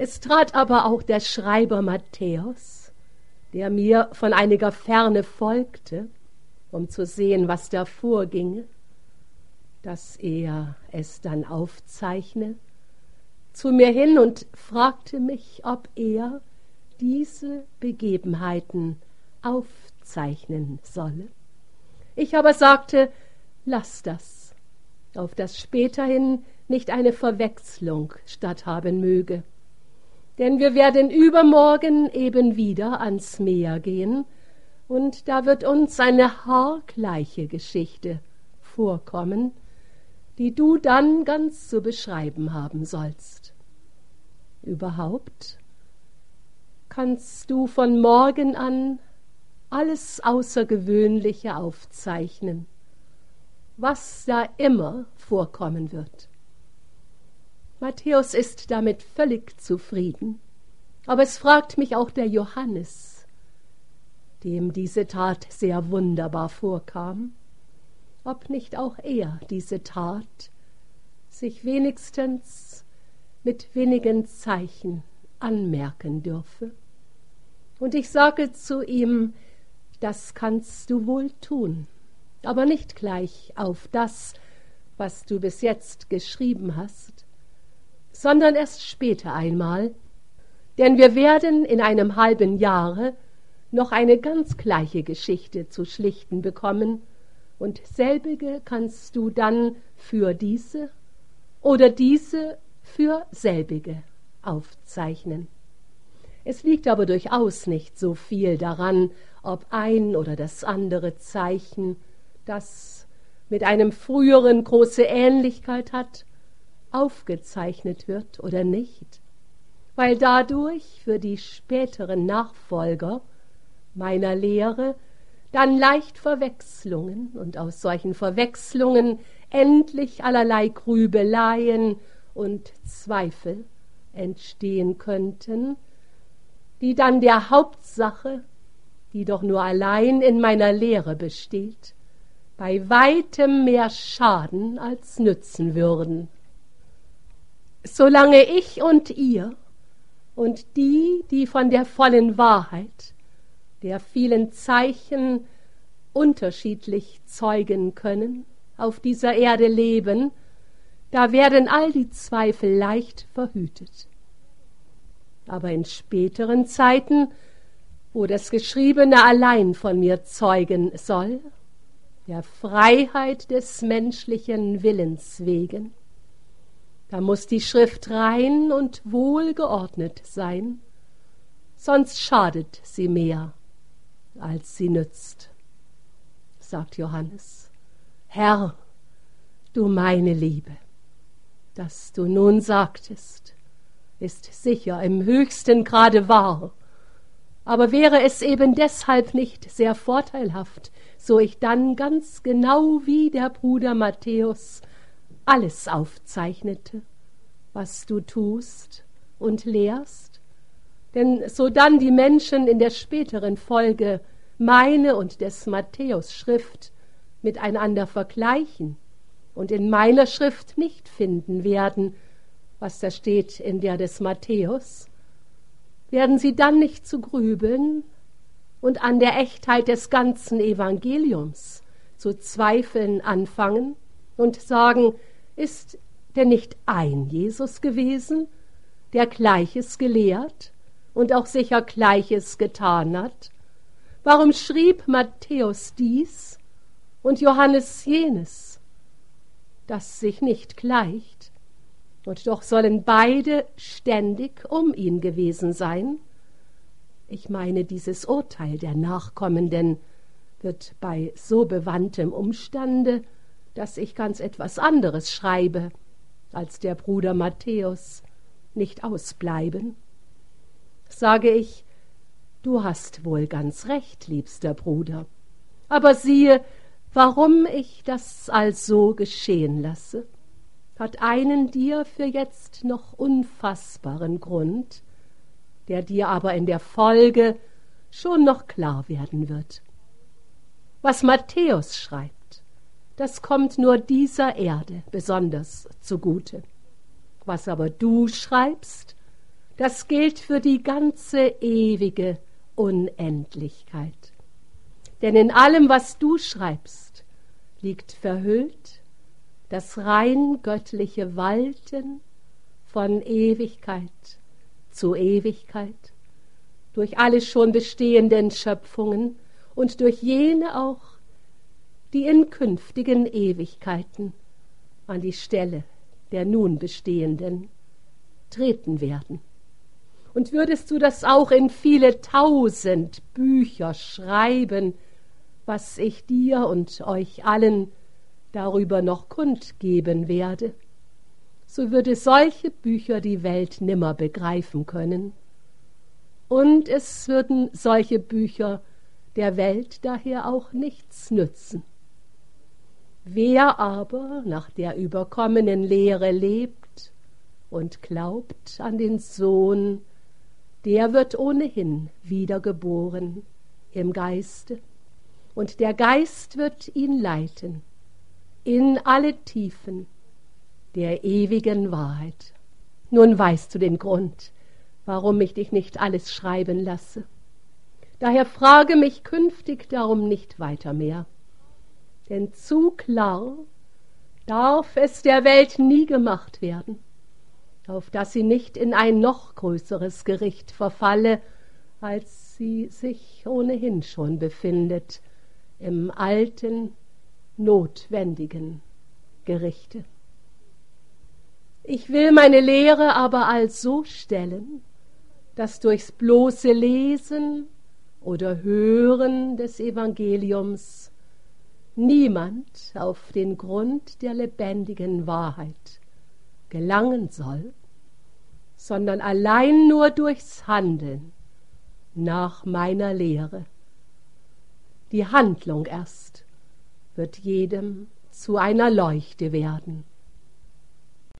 Es trat aber auch der Schreiber Matthäus, der mir von einiger Ferne folgte, um zu sehen, was da vorginge, dass er es dann aufzeichne, zu mir hin und fragte mich, ob er diese Begebenheiten aufzeichnen solle. Ich aber sagte, lass das, auf das späterhin nicht eine Verwechslung statthaben möge. Denn wir werden übermorgen eben wieder ans Meer gehen, und da wird uns eine haargleiche Geschichte vorkommen, die du dann ganz zu beschreiben haben sollst. Überhaupt kannst du von morgen an alles Außergewöhnliche aufzeichnen, was da immer vorkommen wird. Matthäus ist damit völlig zufrieden, aber es fragt mich auch der Johannes, dem diese Tat sehr wunderbar vorkam, ob nicht auch er diese Tat sich wenigstens mit wenigen Zeichen anmerken dürfe. Und ich sage zu ihm, das kannst du wohl tun, aber nicht gleich auf das, was du bis jetzt geschrieben hast, sondern erst später einmal, denn wir werden in einem halben Jahre noch eine ganz gleiche Geschichte zu schlichten bekommen, und selbige kannst du dann für diese oder diese für selbige aufzeichnen. Es liegt aber durchaus nicht so viel daran, ob ein oder das andere Zeichen, das mit einem früheren große Ähnlichkeit hat, aufgezeichnet wird oder nicht, weil dadurch für die späteren Nachfolger meiner Lehre dann leicht Verwechslungen und aus solchen Verwechslungen endlich allerlei Grübeleien und Zweifel entstehen könnten, die dann der Hauptsache, die doch nur allein in meiner Lehre besteht, bei weitem mehr schaden als nützen würden. Solange ich und ihr und die, die von der vollen Wahrheit, der vielen Zeichen unterschiedlich zeugen können, auf dieser Erde leben, da werden all die Zweifel leicht verhütet. Aber in späteren Zeiten, wo das Geschriebene allein von mir zeugen soll, der Freiheit des menschlichen Willens wegen, da muß die Schrift rein und wohlgeordnet sein, sonst schadet sie mehr, als sie nützt. Sagt Johannes, Herr, du meine Liebe, dass du nun sagtest, ist sicher im höchsten Grade wahr, aber wäre es eben deshalb nicht sehr vorteilhaft, so ich dann ganz genau wie der Bruder Matthäus alles aufzeichnete, was du tust und lehrst, denn sodann die Menschen in der späteren Folge meine und des Matthäus Schrift miteinander vergleichen und in meiner Schrift nicht finden werden, was da steht in der des Matthäus, werden sie dann nicht zu grübeln und an der Echtheit des ganzen Evangeliums zu zweifeln anfangen und sagen, ist denn nicht ein Jesus gewesen, der Gleiches gelehrt und auch sicher Gleiches getan hat? Warum schrieb Matthäus dies und Johannes jenes, das sich nicht gleicht? Und doch sollen beide ständig um ihn gewesen sein. Ich meine, dieses Urteil der Nachkommenden wird bei so bewandtem Umstande, dass ich ganz etwas anderes schreibe als der Bruder Matthäus, nicht ausbleiben. Sage ich, du hast wohl ganz recht, liebster Bruder, aber siehe, warum ich das also geschehen lasse, hat einen dir für jetzt noch unfassbaren Grund, der dir aber in der Folge schon noch klar werden wird. Was Matthäus schreibt, das kommt nur dieser Erde besonders zugute. Was aber du schreibst, das gilt für die ganze ewige Unendlichkeit. Denn in allem, was du schreibst, liegt verhüllt das rein göttliche Walten von Ewigkeit zu Ewigkeit, durch alle schon bestehenden Schöpfungen und durch jene auch, die in künftigen Ewigkeiten an die Stelle der nun bestehenden treten werden. Und würdest du das auch in viele tausend Bücher schreiben, was ich dir und euch allen darüber noch kundgeben werde, so würde solche Bücher die Welt nimmer begreifen können. Und es würden solche Bücher der Welt daher auch nichts nützen. Wer aber nach der überkommenen Lehre lebt und glaubt an den Sohn, der wird ohnehin wiedergeboren im Geiste, und der Geist wird ihn leiten in alle Tiefen der ewigen Wahrheit. Nun weißt du den Grund, warum ich dich nicht alles schreiben lasse. Daher frage mich künftig darum nicht weiter mehr. Denn zu klar darf es der Welt nie gemacht werden, auf dass sie nicht in ein noch größeres Gericht verfalle, als sie sich ohnehin schon befindet, im alten, notwendigen Gerichte. Ich will meine Lehre aber also stellen, dass durchs bloße Lesen oder Hören des Evangeliums niemand auf den Grund der lebendigen Wahrheit gelangen soll, sondern allein nur durchs Handeln nach meiner Lehre. Die Handlung erst wird jedem zu einer Leuchte werden.